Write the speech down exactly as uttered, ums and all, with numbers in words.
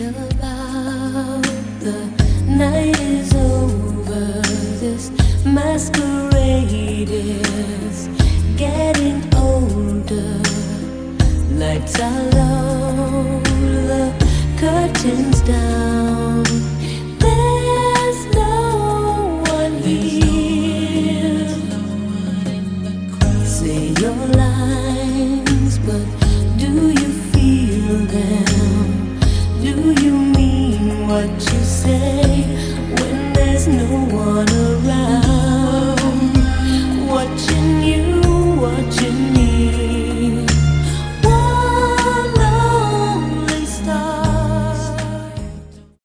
about the night is over. This masquerade is getting older. Lights are low, the curtains down. There's no one here. Say your lines, but do you feel them? Do you mean what you say?